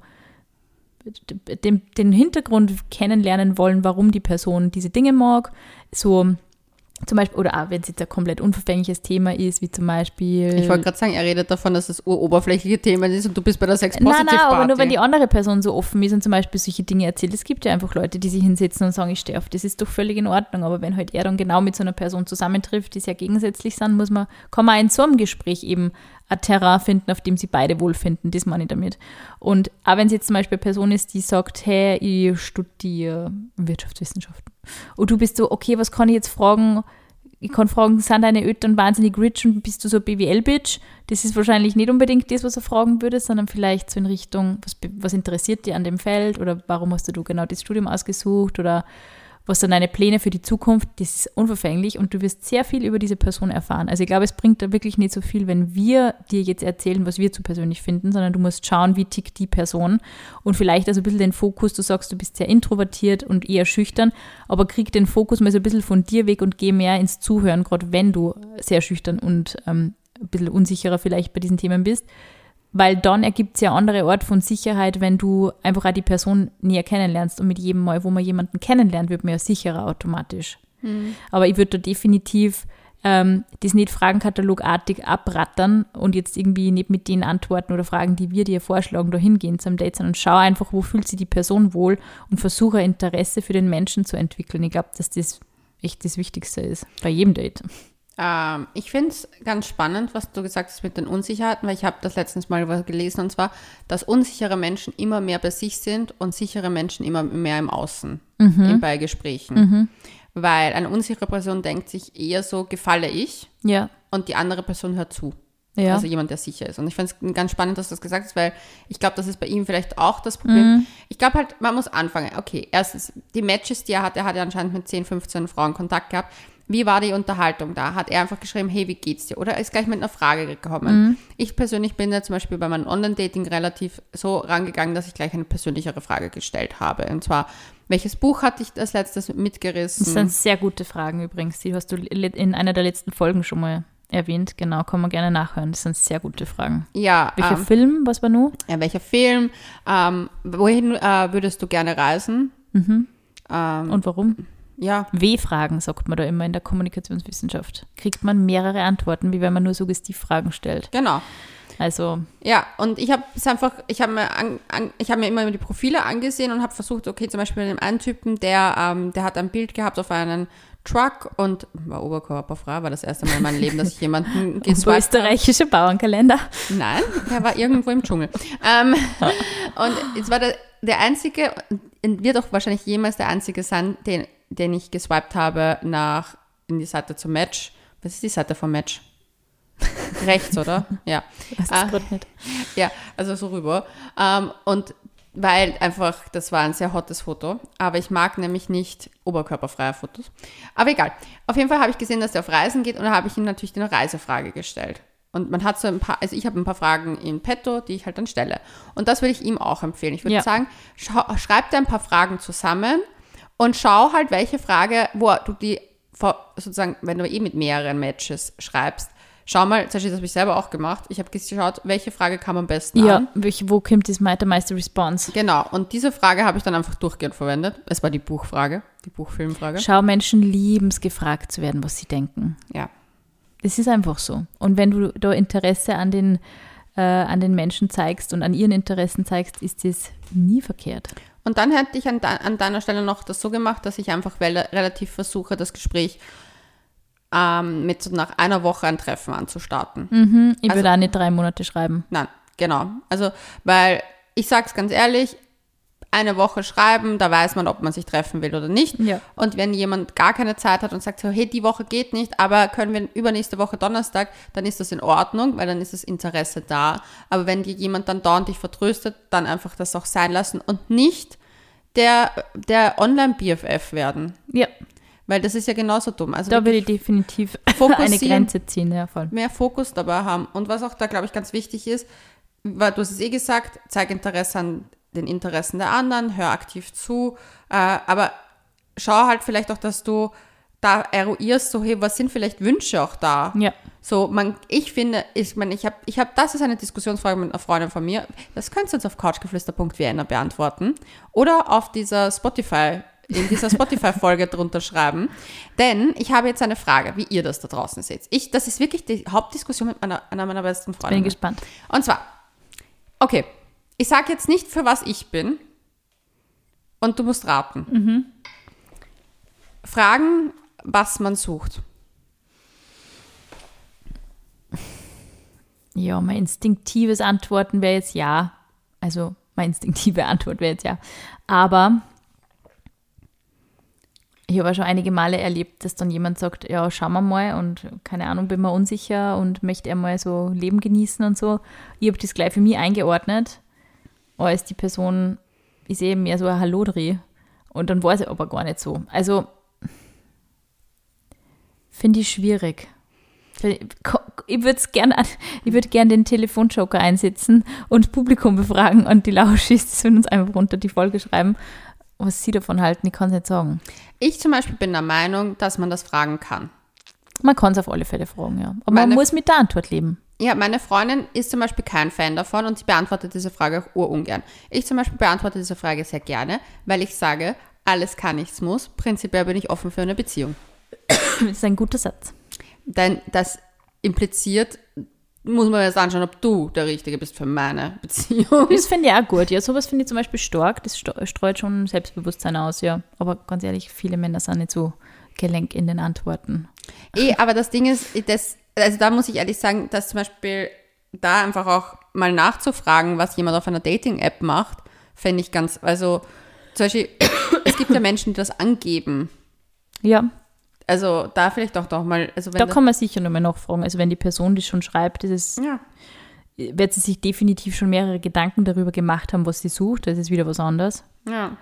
den Hintergrund kennenlernen wollen, warum die Person diese Dinge mag. So zum Beispiel, oder auch wenn es jetzt ein komplett unverfängliches Thema ist, wie zum Beispiel... Ich wollte gerade sagen, er redet davon, dass es oberflächliche Themen ist und du bist bei der Sex-Positive-Party. Nein, aber nur wenn die andere Person so offen ist und zum Beispiel solche Dinge erzählt. Es gibt ja einfach Leute, die sich hinsetzen und sagen, ich stehe auf, das ist doch völlig in Ordnung. Aber wenn halt er dann genau mit so einer Person zusammentrifft, die sehr gegensätzlich sind, kann man in so einem Gespräch eben ein Terrain finden, auf dem sie beide wohlfinden. Das meine ich damit. Und auch wenn es jetzt zum Beispiel eine Person ist, die sagt, hey, ich studiere Wirtschaftswissenschaften. Und du bist so, okay, was kann ich jetzt fragen? Ich kann fragen, sind deine Eltern wahnsinnig rich und bist du so BWL-Bitch? Das ist wahrscheinlich nicht unbedingt das, was er fragen würde, sondern vielleicht so in Richtung, was interessiert dir an dem Feld oder warum hast du genau das Studium ausgesucht oder was sind deine Pläne für die Zukunft? Das ist unverfänglich und du wirst sehr viel über diese Person erfahren. Also ich glaube, es bringt da wirklich nicht so viel, wenn wir dir jetzt erzählen, was wir zu persönlich finden, sondern du musst schauen, wie tickt die Person und vielleicht also ein bisschen den Fokus, du sagst, du bist sehr introvertiert und eher schüchtern, aber krieg den Fokus mal so ein bisschen von dir weg und geh mehr ins Zuhören, gerade wenn du sehr schüchtern und ein bisschen unsicherer vielleicht bei diesen Themen bist. Weil dann ergibt es ja andere Art von Sicherheit, wenn du einfach auch die Person näher kennenlernst. Und mit jedem Mal, wo man jemanden kennenlernt, wird man ja sicherer automatisch. Aber ich würde da definitiv das nicht fragenkatalogartig abrattern und jetzt irgendwie nicht mit den Antworten oder Fragen, die wir dir vorschlagen, da hingehen zum Date, sondern schau einfach, wo fühlt sich die Person wohl und versuche ein Interesse für den Menschen zu entwickeln. Ich glaube, dass das echt das Wichtigste ist bei jedem Date. Ich finde es ganz spannend, was du gesagt hast mit den Unsicherheiten, weil ich habe das letztens mal gelesen und zwar, dass unsichere Menschen immer mehr bei sich sind und sichere Menschen immer mehr im Außen, bei Gesprächen. Weil eine unsichere Person denkt sich eher so, gefalle ich und die andere Person hört zu. Ja. Also jemand, der sicher ist. Und ich finde es ganz spannend, dass du das gesagt hast, weil ich glaube, das ist bei ihm vielleicht auch das Problem. Ich glaube halt, man muss anfangen. Okay, erstens, die Matches, die er hat ja anscheinend mit 10, 15 Frauen Kontakt gehabt. Wie war die Unterhaltung da? Hat er einfach geschrieben, hey, wie geht's dir? Oder ist gleich mit einer Frage gekommen? Ich persönlich bin ja zum Beispiel bei meinem Online-Dating relativ so rangegangen, dass ich gleich eine persönlichere Frage gestellt habe. Und zwar, welches Buch hatte ich als letztes mitgerissen? Das sind sehr gute Fragen übrigens. Die hast du in einer der letzten Folgen schon mal erwähnt. Genau, kann man gerne nachhören. Das sind sehr gute Fragen. Ja. Welcher Film? Was war nur? Ja, welcher Film? Wohin würdest du gerne reisen? Und warum? Ja. W-Fragen, sagt man da immer in der Kommunikationswissenschaft. Kriegt man mehrere Antworten, wie wenn man nur Suggestivfragen stellt. Genau. Also. Ja, und ich habe mir immer die Profile angesehen und habe versucht, okay, zum Beispiel bei dem einen Typen, der hat ein Bild gehabt auf einen Truck und war oberkörperfrei, war das erste Mal in meinem Leben, dass ich jemanden geswiped habe. Österreichische Bauernkalender. Nein, der war irgendwo im Dschungel. Und es war der einzige, wird auch wahrscheinlich jemals der einzige sein, den ich geswiped habe in die Seite zum Match. Was ist die Seite vom Match? Rechts, oder? Ja. Das ist gut nicht. Ja, also so rüber. Und weil einfach, das war ein sehr hottes Foto, aber ich mag nämlich nicht oberkörperfreie Fotos. Aber egal. Auf jeden Fall habe ich gesehen, dass der auf Reisen geht und da habe ich ihm natürlich eine Reisefrage gestellt. Und man hat so ein paar, also ich habe ein paar Fragen in petto, die ich halt dann stelle. Und das würde ich ihm auch empfehlen. Ich würde sagen, schreib dir ein paar Fragen zusammen und schau halt, welche Frage, wo du die sozusagen, wenn du mit mehreren Matches schreibst, schau mal, das habe ich selber auch gemacht. Ich habe geschaut, welche Frage kam am besten an. Ja, wo kommt der meiste Response? Genau, und diese Frage habe ich dann einfach durchgehend verwendet. Es war die Buchfrage, die Buchfilmfrage. Schau, Menschen lieben es, gefragt zu werden, was sie denken. Ja. Das ist einfach so. Und wenn du da Interesse an den an den Menschen zeigst und an ihren Interessen zeigst, ist das nie verkehrt. Und dann hätte ich an deiner Stelle noch das so gemacht, dass ich einfach relativ versuche, das Gespräch mit so nach einer Woche ein Treffen anzustarten. Ich würde auch nicht 3 Monate schreiben. Nein, genau. Also, weil ich sage es ganz ehrlich, eine Woche schreiben, da weiß man, ob man sich treffen will oder nicht. Ja. Und wenn jemand gar keine Zeit hat und sagt so, hey, die Woche geht nicht, aber können wir übernächste Woche Donnerstag, dann ist das in Ordnung, weil dann ist das Interesse da. Aber wenn dir jemand dann dauernd dich vertröstet, dann einfach das auch sein lassen und nicht der Online-BFF werden. Ja. Weil das ist ja genauso dumm. Also da würde ich definitiv eine Grenze ziehen. Ja, voll. Mehr Fokus dabei haben. Und was auch da, glaube ich, ganz wichtig ist, weil du hast es gesagt, zeig Interesse an den Interessen der anderen, hör aktiv zu, aber schau halt vielleicht auch, dass du da eruierst, so hey, was sind vielleicht Wünsche auch da? Ja. So, ich finde, ich habe, das ist eine Diskussionsfrage mit einer Freundin von mir, das könntest du jetzt auf couchgeflüster.vienna beantworten oder auf dieser in dieser Spotify-Folge drunter schreiben, denn ich habe jetzt eine Frage, wie ihr das da draußen seht. Das ist wirklich die Hauptdiskussion mit einer meiner besten Freundinnen. Bin gespannt. Und zwar, okay, ich sage jetzt nicht, für was ich bin und du musst raten. Fragen, was man sucht. Ja, mein instinktives Antworten wäre jetzt ja. Also, meine instinktive Antwort wäre jetzt ja. Aber ich habe auch schon einige Male erlebt, dass dann jemand sagt, ja, schauen wir mal und keine Ahnung, bin mir unsicher und möchte einmal so Leben genießen und so. Ich habe das gleich für mich eingeordnet, als die Person ist eben mehr so ein Hallodri und dann war sie aber gar nicht so. Also, finde ich schwierig. Ich würde gern den Telefonjoker einsetzen und Publikum befragen und die Lauschis uns einfach unter die Folge schreiben, was sie davon halten. Ich kann es nicht sagen. Ich zum Beispiel bin der Meinung, dass man das fragen kann. Man kann es auf alle Fälle fragen, ja. Aber man muss mit der Antwort leben. Ja, meine Freundin ist zum Beispiel kein Fan davon und sie beantwortet diese Frage auch urungern. Ich zum Beispiel beantworte diese Frage sehr gerne, weil ich sage, alles kann, nichts muss. Prinzipiell bin ich offen für eine Beziehung. Das ist ein guter Satz. Denn das impliziert, muss man jetzt anschauen, ob du der Richtige bist für meine Beziehung. Das finde ich auch gut, ja. Sowas finde ich zum Beispiel stark. Das streut schon Selbstbewusstsein aus, ja. Aber ganz ehrlich, viele Männer sind nicht so gelenk in den Antworten. Aber das Ding ist, also da muss ich ehrlich sagen, dass zum Beispiel da einfach auch mal nachzufragen, was jemand auf einer Dating-App macht, fände ich ganz, also zum Beispiel, es gibt ja Menschen, die das angeben. Ja. Also da vielleicht auch doch mal. Also wenn da kann man sicher nochmal nachfragen. Also wenn die Person das schon schreibt, wird sie sich definitiv schon mehrere Gedanken darüber gemacht haben, was sie sucht. Das ist wieder was anderes. Ja.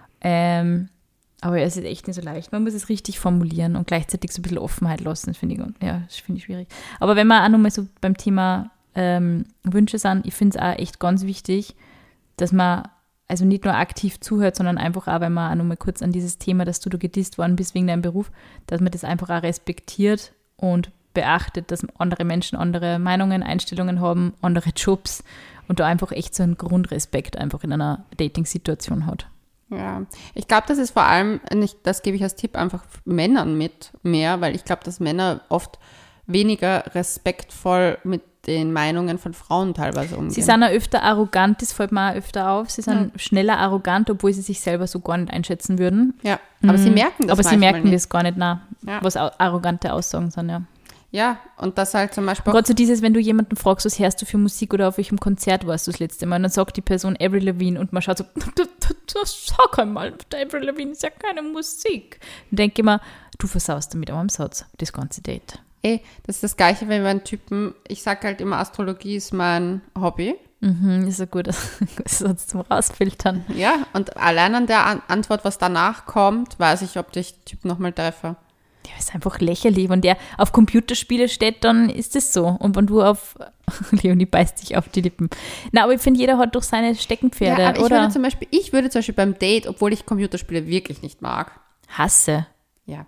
Aber es ist echt nicht so leicht. Man muss es richtig formulieren und gleichzeitig so ein bisschen Offenheit lassen. Das finde ich schwierig. Aber wenn wir auch nochmal so beim Thema Wünsche sind, ich finde es auch echt ganz wichtig, dass man also nicht nur aktiv zuhört, sondern einfach auch, wenn man auch nochmal kurz an dieses Thema, dass du gedisst worden bist wegen deinem Beruf, dass man das einfach auch respektiert und beachtet, dass andere Menschen andere Meinungen, Einstellungen haben, andere Jobs und da einfach echt so einen Grundrespekt einfach in einer Dating-Situation hat. Ja, ich glaube, das ist vor allem, das gebe ich als Tipp einfach Männern mit mehr, weil ich glaube, dass Männer oft weniger respektvoll mit den Meinungen von Frauen teilweise umgehen. Sie sind auch öfter arrogant, das fällt mir auch öfter auf. Sie sind schneller arrogant, obwohl sie sich selber so gar nicht einschätzen würden. Ja, aber sie merken das aber sie merken nicht. das gar nicht, was arrogante Aussagen sind, ja. Ja, und das halt zum Beispiel gerade so dieses, wenn du jemanden fragst, was hörst du für Musik oder auf welchem Konzert warst du das letzte Mal, und dann sagt die Person Avril Lavigne und man schaut so, sag einmal, Avril Lavigne ist ja keine Musik. Dann denke ich mir, du versaust damit auch am Satz, das ganze Date. Das ist das Gleiche, wenn wir einen Typen, ich sage halt immer, Astrologie ist mein Hobby. Ist ein guter Satz zum Rausfiltern. Ja, und allein an der Antwort, was danach kommt, weiß ich, ob ich den Typ nochmal treffe. Der ist einfach lächerlich. Wenn der auf Computerspiele steht, dann ist das so. Und wenn du auf Leonie beißt sich auf die Lippen. Na, aber ich finde, jeder hat doch seine Steckenpferde, ja, aber oder? Ich würde zum Beispiel beim Date, obwohl ich Computerspiele wirklich nicht mag. Hasse. Ja.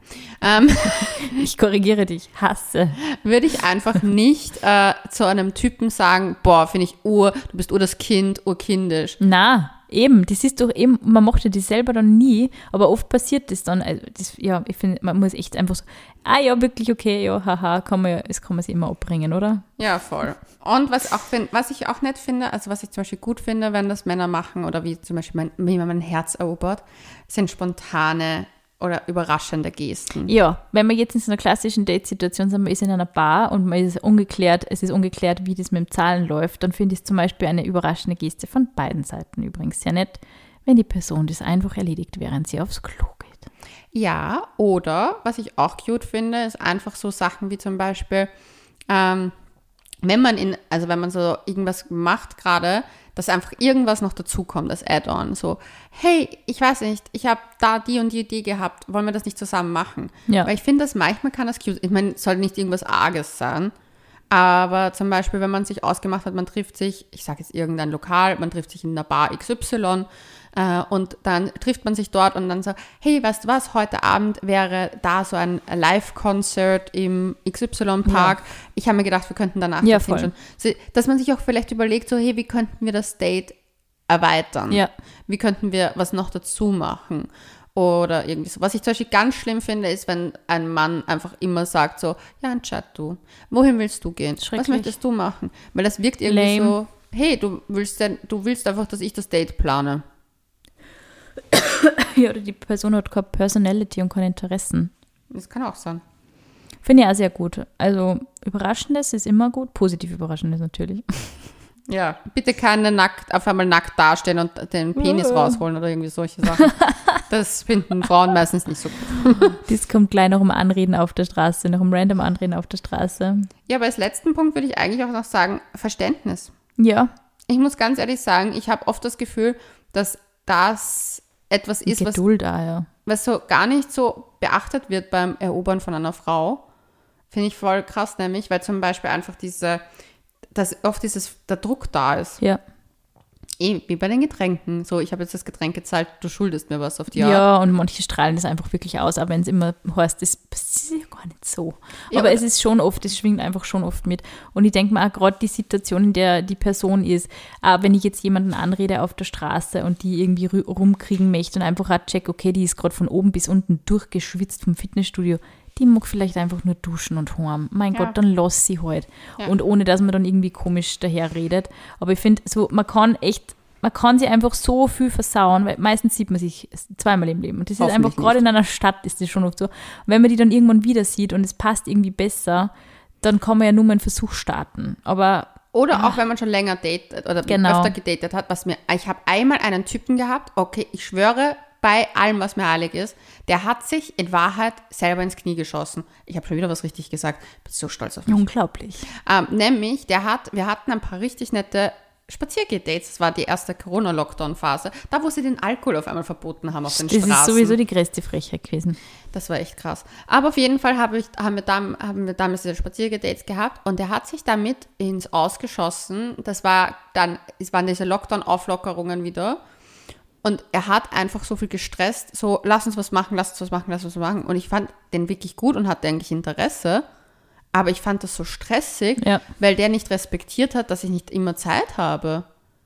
Ich korrigiere dich. Hasse. Würde ich einfach nicht zu einem Typen sagen, boah, finde ich du bist das Kind, urkindisch. Na. eben, das ist doch eben, man macht ja das selber dann nie, aber oft passiert das dann, also ich finde, man muss echt einfach so, ja, wirklich okay, ja, haha, das kann man sich immer abbringen, oder? Ja, voll. Und was ich auch nett finde, also was ich zum Beispiel gut finde, wenn das Männer machen oder wie zum Beispiel wie man mein Herz erobert, sind spontane oder überraschende Gesten. Ja, wenn man jetzt in so einer klassischen Date-Situation sind, man ist in einer Bar und es ist ungeklärt, wie das mit dem Zahlen läuft, dann finde ich zum Beispiel eine überraschende Geste von beiden Seiten übrigens sehr nett, wenn die Person das einfach erledigt, während sie aufs Klo geht. Ja, oder was ich auch cute finde, ist einfach so Sachen wie zum Beispiel, wenn man so irgendwas macht gerade, dass einfach irgendwas noch dazukommt, das Add-on. So, hey, ich weiß nicht, ich habe da die und die Idee gehabt, wollen wir das nicht zusammen machen? Ja. Weil ich finde, manchmal kann das cute, ich meine, es soll nicht irgendwas Arges sein, aber zum Beispiel, wenn man sich ausgemacht hat, man trifft sich, ich sage jetzt irgendein Lokal, man trifft sich in einer Bar XY und dann trifft man sich dort und dann so, hey, weißt du was, heute Abend wäre da so ein Live-Concert im XY-Park. Ja. Ich habe mir gedacht, wir könnten danach hinschauen. So, dass man sich auch vielleicht überlegt, so, hey, wie könnten wir das Date erweitern? Ja. Wie könnten wir was noch dazu machen? Oder irgendwie so. Was ich zum Beispiel ganz schlimm finde, ist, wenn ein Mann einfach immer sagt so, ja, Chat, du, wohin willst du gehen? Was möchtest du machen? Weil das wirkt irgendwie so, hey, du willst einfach, dass ich das Date plane. Ja, oder die Person hat keine Personality und keine Interessen. Das kann auch sein. Finde ich auch sehr gut. Also Überraschendes ist immer gut, positiv Überraschendes natürlich. Ja, bitte keine auf einmal nackt dastehen und den Penis rausholen oder irgendwie solche Sachen. Das finden Frauen meistens nicht so gut. Das kommt gleich noch um Anreden auf der Straße, noch um random Anreden auf der Straße. Ja, aber als letzten Punkt würde ich eigentlich auch noch sagen, Verständnis. Ja. Ich muss ganz ehrlich sagen, ich habe oft das Gefühl, dass das etwas ist, Geduld, was so gar nicht so beachtet wird beim Erobern von einer Frau. Finde ich voll krass, nämlich, weil zum Beispiel einfach dass oft der Druck da ist. Ja. Wie bei den Getränken. So, ich habe jetzt das Getränk gezahlt, du schuldest mir was auf die Art. Ja, und manche strahlen das einfach wirklich aus, aber wenn es immer heißt, das ist ja gar nicht so. Ja, aber es ist schon oft, es schwingt einfach schon oft mit. Und ich denke mir auch gerade die Situation, in der die Person ist, wenn ich jetzt jemanden anrede auf der Straße und die irgendwie rumkriegen möchte und einfach auch check, okay, die ist gerade von oben bis unten durchgeschwitzt vom Fitnessstudio, die mag vielleicht einfach nur duschen und heim. Mein Gott, dann lass sie halt. Ja. Und ohne, dass man dann irgendwie komisch daherredet. Aber ich finde, so, man kann sie einfach so viel versauen, weil meistens sieht man sich zweimal im Leben. Und das ist einfach, gerade in einer Stadt ist das schon oft so. Und wenn man die dann irgendwann wieder sieht und es passt irgendwie besser, dann kann man ja nur mal einen Versuch starten. Oder auch, wenn man schon länger datet oder öfter gedatet hat, ich habe einmal einen Typen gehabt, okay, ich schwöre, bei allem, was mir heilig ist, der hat sich in Wahrheit selber ins Knie geschossen. Ich habe schon wieder was richtig gesagt. Bin so stolz auf mich. Unglaublich. Nämlich, wir hatten ein paar richtig nette Spaziergeh-Dates. Das war die erste Corona-Lockdown-Phase. Da, wo sie den Alkohol auf einmal verboten haben auf den Straßen. Das ist sowieso die größte Frechheit gewesen. Das war echt krass. Aber auf jeden Fall haben wir damals diese Spaziergeh-Dates gehabt und der hat sich damit ins Ausgeschossen. Es waren diese Lockdown-Auflockerungen wieder. Und er hat einfach so viel gestresst, so, lass uns was machen. Und ich fand den wirklich gut und hatte eigentlich Interesse. Aber ich fand das so stressig, weil der nicht respektiert hat, dass ich nicht immer Zeit habe.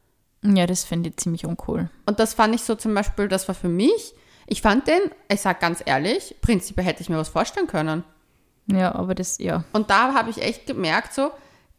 Ja, das finde ich ziemlich uncool. Und das fand ich so zum Beispiel, das war für mich, ich fand den, ich sag ganz ehrlich, prinzipiell hätte ich mir was vorstellen können. Ja, aber ja. Und da habe ich echt gemerkt, so,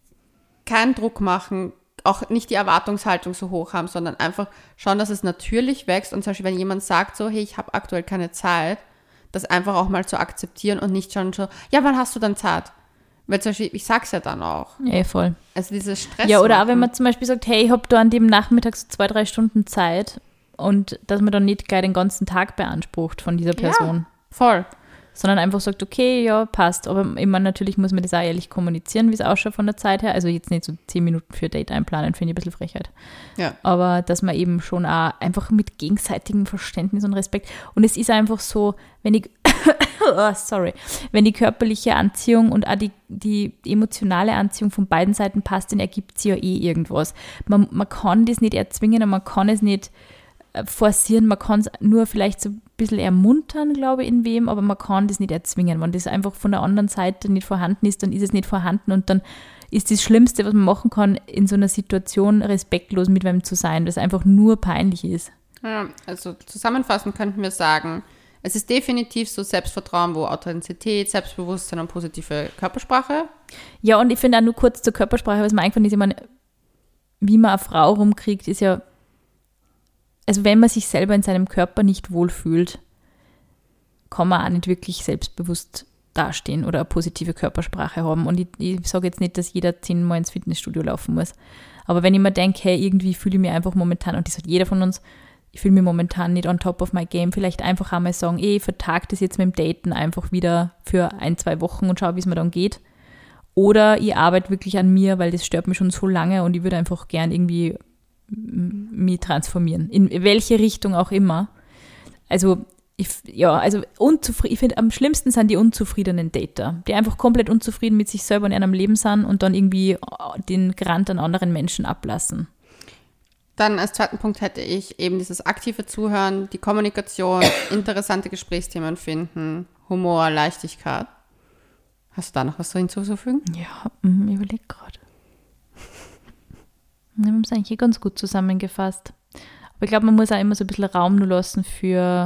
keinen Druck machen, auch nicht die Erwartungshaltung so hoch haben, sondern einfach schauen, dass es natürlich wächst. Und zum Beispiel, wenn jemand sagt so, hey, ich habe aktuell keine Zeit, das einfach auch mal zu akzeptieren und nicht schon so, ja, wann hast du dann Zeit? Weil zum Beispiel, ich sag's ja dann auch. Ja, voll. Also dieses Stress. Ja, oder auch wenn man zum Beispiel sagt, hey, ich habe da an dem Nachmittag so 2-3 Stunden Zeit und dass man dann nicht gleich den ganzen Tag beansprucht von dieser Person. Ja, voll. Sondern einfach sagt, okay, ja, passt. Aber ich meine, natürlich muss man das auch ehrlich kommunizieren, wie es ausschaut von der Zeit her. Also jetzt nicht so 10 Minuten für Date einplanen, finde ich ein bisschen Frechheit. Ja. Aber dass man eben schon auch einfach mit gegenseitigem Verständnis und Respekt. Und es ist einfach so, wenn die körperliche Anziehung und auch die emotionale Anziehung von beiden Seiten passt, dann ergibt sie ja irgendwas. Man kann das nicht erzwingen und man kann es nicht forcieren, man kann es nur vielleicht so ein bisschen ermuntern, glaube ich, in wem, aber man kann das nicht erzwingen. Wenn das einfach von der anderen Seite nicht vorhanden ist, dann ist es nicht vorhanden und dann ist das Schlimmste, was man machen kann, in so einer Situation respektlos mit wem zu sein, das einfach nur peinlich ist. Ja, also zusammenfassend könnten wir sagen, es ist definitiv so Selbstvertrauen, wo Authentizität, Selbstbewusstsein und positive Körpersprache. Ja, und ich finde auch nur kurz zur Körpersprache, was mir eingefallen ist, ich meine, wie man eine Frau rumkriegt, ist ja, also wenn man sich selber in seinem Körper nicht wohlfühlt, kann man auch nicht wirklich selbstbewusst dastehen oder eine positive Körpersprache haben. Und ich sage jetzt nicht, dass jeder 10-mal ins Fitnessstudio laufen muss. Aber wenn ich mir denke, hey, irgendwie fühle ich mich einfach momentan, und das hat jeder von uns, ich fühle mich momentan nicht on top of my game, vielleicht einfach einmal sagen, ich vertag das jetzt mit dem Daten einfach wieder für 1-2 Wochen und schaue, wie es mir dann geht. Oder ich arbeite wirklich an mir, weil das stört mich schon so lange und ich würde einfach gern irgendwie mich transformieren. In welche Richtung auch immer. Also ich finde, am schlimmsten sind die unzufriedenen Dater, die einfach komplett unzufrieden mit sich selber und ihrem Leben sind und dann irgendwie den Grant an anderen Menschen ablassen. Dann als zweiten Punkt hätte ich eben dieses aktive Zuhören, die Kommunikation, interessante Gesprächsthemen finden, Humor, Leichtigkeit. Hast du da noch was hinzuzufügen? Ja, ich überlege gerade. Wir haben es eigentlich ganz gut zusammengefasst. Aber ich glaube, man muss auch immer so ein bisschen Raum nur lassen für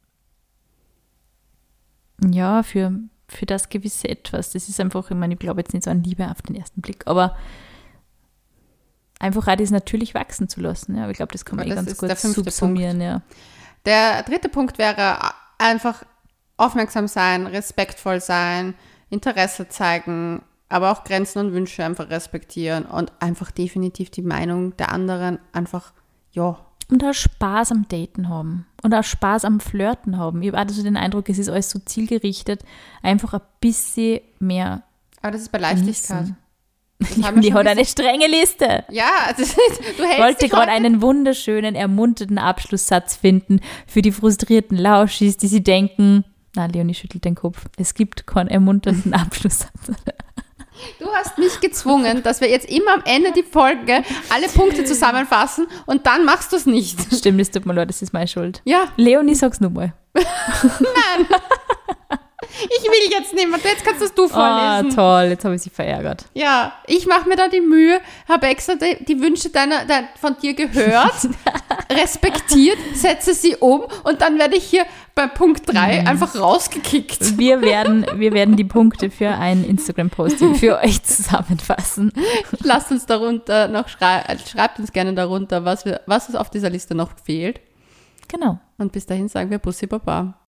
das gewisse Etwas. Das ist einfach, ich meine, ich glaube jetzt nicht so an Liebe auf den ersten Blick, aber einfach auch das natürlich wachsen zu lassen. Ja. Aber ich glaube, das kann man ganz gut subsumieren. Ja. Der dritte Punkt wäre einfach aufmerksam sein, respektvoll sein, Interesse zeigen, aber auch Grenzen und Wünsche einfach respektieren und einfach definitiv die Meinung der anderen einfach, ja. Und auch Spaß am Daten haben und auch Spaß am Flirten haben. Ich habe also den Eindruck, es ist alles so zielgerichtet, einfach ein bisschen mehr. Aber das ist bei Leichtigkeit. Die hat eine strenge Liste. Ja, du hältst ich wollte gerade einen wunderschönen, ermunternden Abschlusssatz finden für die frustrierten Lauschis, die sie denken, na, Leonie schüttelt den Kopf, es gibt keinen ermunternden Abschlusssatz. Du hast mich gezwungen, dass wir jetzt immer am Ende die Folge alle Punkte zusammenfassen und dann machst du es nicht. Stimmt, es tut mir leid, das ist meine Schuld. Ja. Leonie, sag's nur mal. Nein. Ich will jetzt nicht mehr. Jetzt kannst du vorlesen. Oh, toll. Jetzt habe ich sie verärgert. Ja, ich mache mir da die Mühe, habe extra die Wünsche von dir gehört, respektiert, setze sie um und dann werde ich hier bei Punkt 3 einfach rausgekickt. Wir werden die Punkte für ein Instagram-Posting für euch zusammenfassen. Lasst uns darunter noch schreibt uns gerne darunter, was auf dieser Liste noch fehlt. Genau. Und bis dahin sagen wir Bussi Baba.